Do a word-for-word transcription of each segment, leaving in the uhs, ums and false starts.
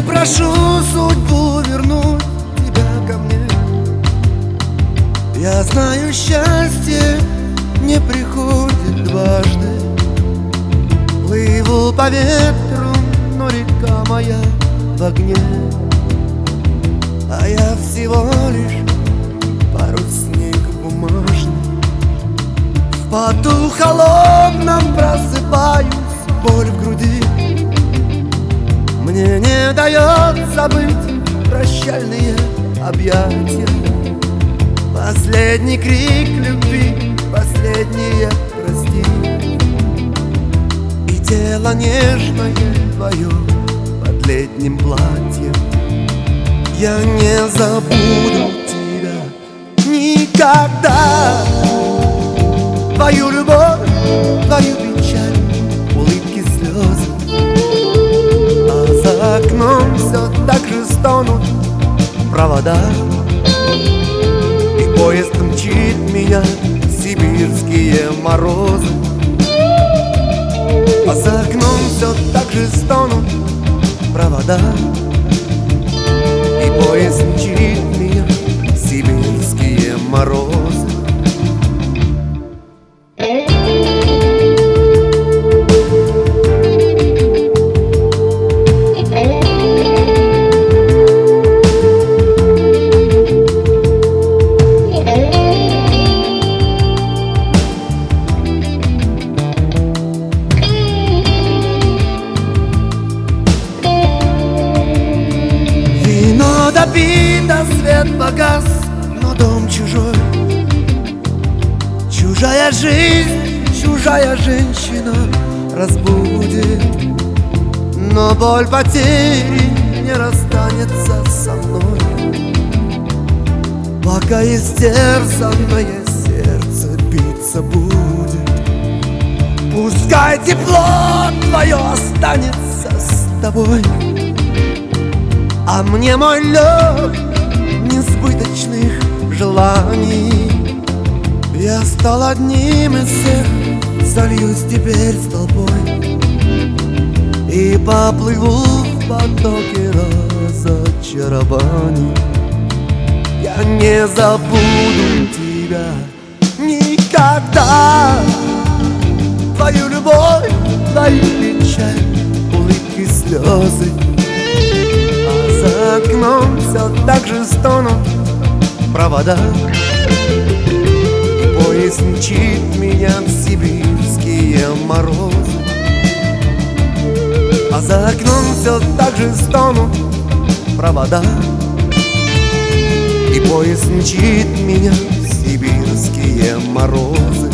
Я прошу судьбу вернуть тебя ко мне. Я знаю, счастье не приходит дважды. Плыву по ветру, но река моя в огне. А я всего лишь парусник бумажный. В поту холодном просыпаюсь, боль в груди мне не дает забыть прощальные объятия. Последний крик любви, последнее прости. И тело нежное твое под летним платьем. Я не забуду тебя никогда. Твою любовь, твою печаль, улыбки, слезы. А за окном все так же стонут провода. И поезд мчит меня в сибирские морозы. А за окном все так же стонут провода. И поезд мчит меня в сибирские морозы. Допито, свет погас, но дом чужой. Чужая жизнь, чужая женщина разбудит. Но боль потери не расстанется со мной, пока истерзанное сердце биться будет. Пускай тепло твое останется с тобой, а мне мой лед несбыточных желаний. Я стал одним из всех, зальюсь теперь с толпой и поплыву в потоке разочарований. Я не забуду тебя никогда. Твою любовь, твою печаль, улыбки, слезы. За окном все так же стонут провода. И поезд мчит меня в сибирские морозы. А за окном все так же стонут провода. И поезд мчит меня в сибирские морозы.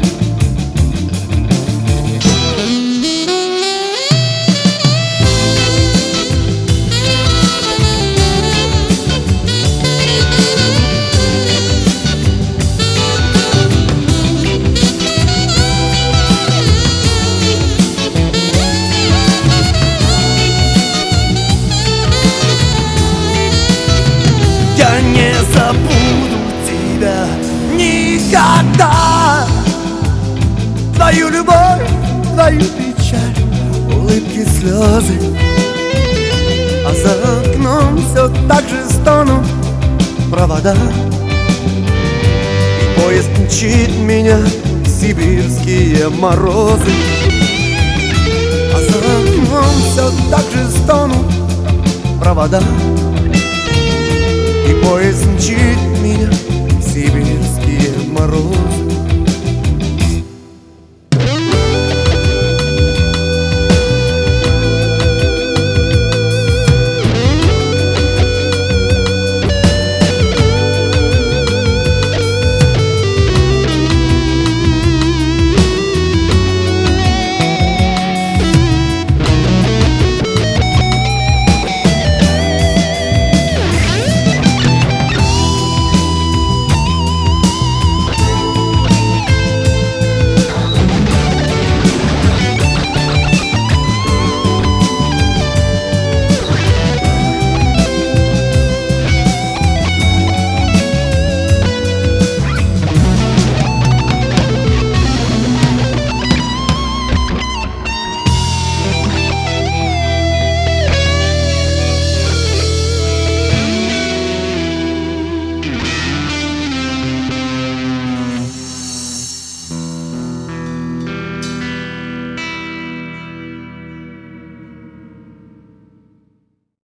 Я не забуду тебя никогда. Твою любовь, твою печаль, улыбки, слезы. А за окном все так же стонут провода. И поезд мчит меня в сибирские морозы. А за окном все так же стонут провода. И поезд мчит